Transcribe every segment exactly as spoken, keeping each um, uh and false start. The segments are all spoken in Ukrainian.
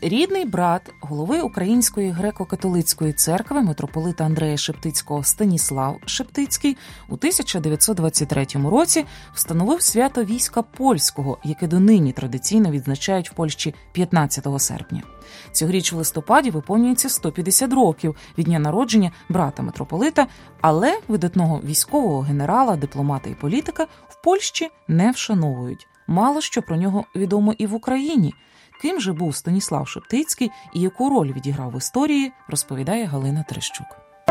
Рідний брат голови Української греко-католицької церкви митрополита Андрея Шептицького Станіслав Шептицький у тисяча дев'ятсот двадцять третьому році встановив свято війська польського, яке донині традиційно відзначають в Польщі п'ятнадцятого серпня. Цьогоріч в листопаді виповнюється сто п'ятдесят років від дня народження брата митрополита, але видатного військового генерала, дипломата і політика в Польщі не вшановують. Мало що про нього відомо і в Україні. Ким же був Станіслав Шептицький і яку роль відіграв в історії, розповідає Галина Терещук.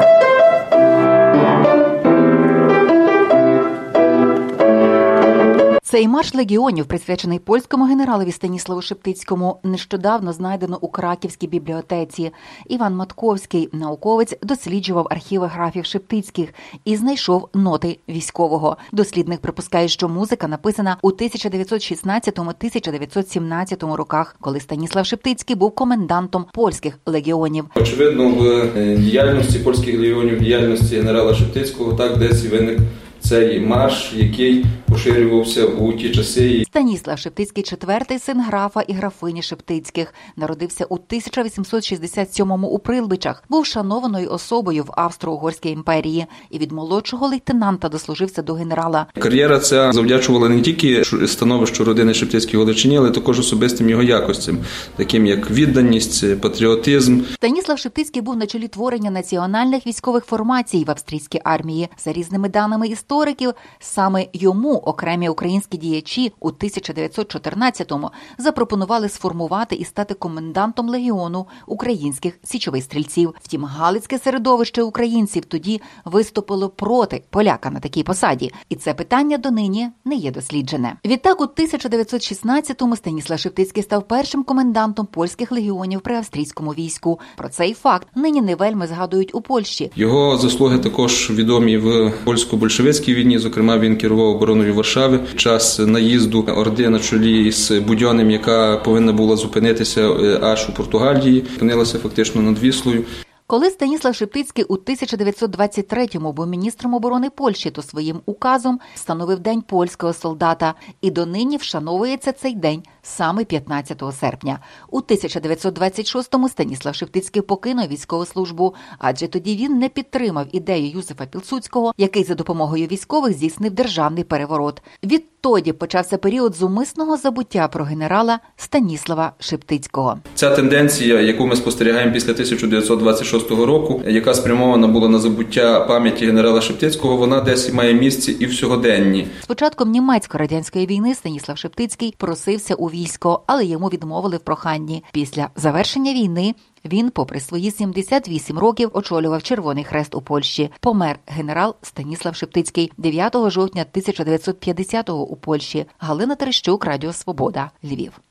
Цей марш легіонів, присвячений польському генералові Станіславу Шептицькому, нещодавно знайдено у Краківській бібліотеці. Іван Матковський, науковець, досліджував архіви графів Шептицьких і знайшов ноти військового. Дослідник припускає, що музика написана у тисяча дев'ятсот шістнадцятому - тисяча дев'ятсот сімнадцятому роках, коли Станіслав Шептицький був комендантом польських легіонів. Очевидно, в діяльності польських легіонів, в діяльності генерала Шептицького так десь і виник цей марш, який поширювався у ті часи. Станіслав Шептицький – четвертий син графа і графині Шептицьких. Народився у тисяча вісімсот шістдесят сьомому у Прилбичах. Був шанованою особою в Австро-Угорській імперії і від молодшого лейтенанта дослужився до генерала. Кар'єра ця завдячувала не тільки становищу родини Шептицьких у Галичині, але також особистим його якостям, таким як відданість, патріотизм. Станіслав Шептицький був на чолі творення національних військових формацій в австрійській армії. За різними даними істориків, саме йому окремі українські діячі у тисяча дев'ятсот чотирнадцятому запропонували сформувати і стати комендантом легіону українських січових стрільців. Втім, галицьке середовище українців тоді виступило проти поляка на такій посаді. І це питання донині не є досліджене. Відтак, у тисяча дев'ятсот шістнадцятому Станіслав Шептицький став першим комендантом польських легіонів при австрійському війську. Про цей факт нині не вельми згадують у Польщі. Його заслуги також відомі в польсько-большевицькій війні, зокрема він керував обороною Варшави. Час наїзду Орди на чолі з Будьонним, яка повинна була зупинитися аж у Португалії, опинилася фактично над Віслою. Коли Станіслав Шептицький у тисяча дев'ятсот двадцять третьому був міністром оборони Польщі, то своїм указом встановив День польського солдата. І донині вшановується цей день саме п'ятнадцятого серпня. У тисяча дев'ятсот двадцять шостому Станіслав Шептицький покинув військову службу, адже тоді він не підтримав ідею Юзефа Пілсудського, який за допомогою військових здійснив державний переворот. Відтоді почався період зумисного забуття про генерала Станіслава Шептицького. Ця тенденція, яку ми спостерігаємо після тисяча дев'ятсот двадцять шостого року, яка спрямована була на забуття пам'яті генерала Шептицького, вона десь має місце і в сьогоденні. З початком німецько-радянської війни Станіслав Шептицький просився у військо, але йому відмовили в проханні. Після завершення війни він, попри свої сімдесят вісім років, очолював Червоний Хрест у Польщі. Помер генерал Станіслав Шептицький дев'ятого жовтня тисяча дев'ятсот п'ятдесятого у Польщі. Галина Терещук, Радіо Свобода, Львів.